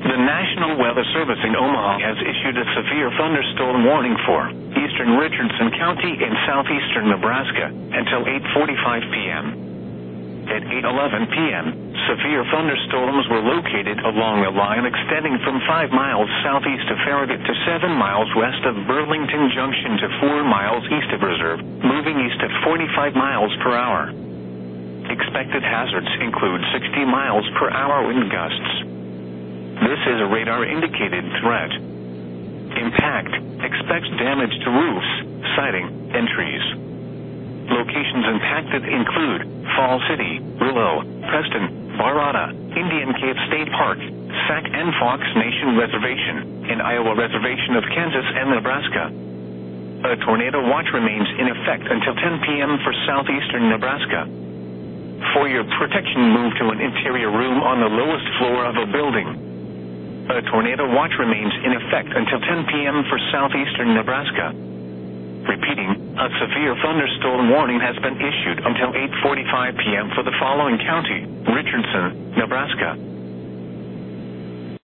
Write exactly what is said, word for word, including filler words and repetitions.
The National Weather Service in Omaha has issued a severe thunderstorm warning for eastern Richardson County in southeastern Nebraska until eight forty-five p m At eight eleven p m, severe thunderstorms were located along a line extending from five miles southeast of Farragut to seven miles west of Burlington Junction to four miles east of Reserve, moving east at forty-five miles per hour. Expected hazards include sixty miles per hour wind gusts. This is a radar-indicated threat. Impact. Expects damage to roofs, siding, and trees. Locations impacted include Fall City, Willow, Preston, Barada, Indian Cave State Park, Sac and Fox Nation Reservation, and Iowa Reservation of Kansas and Nebraska. A tornado watch remains in effect until ten p m for southeastern Nebraska. For your protection, move to an interior room on the lowest floor of a building. A tornado watch remains in effect until ten p m for southeastern Nebraska. Repeating, a severe thunderstorm warning has been issued until eight forty-five p m for the following county: Richardson, Nebraska.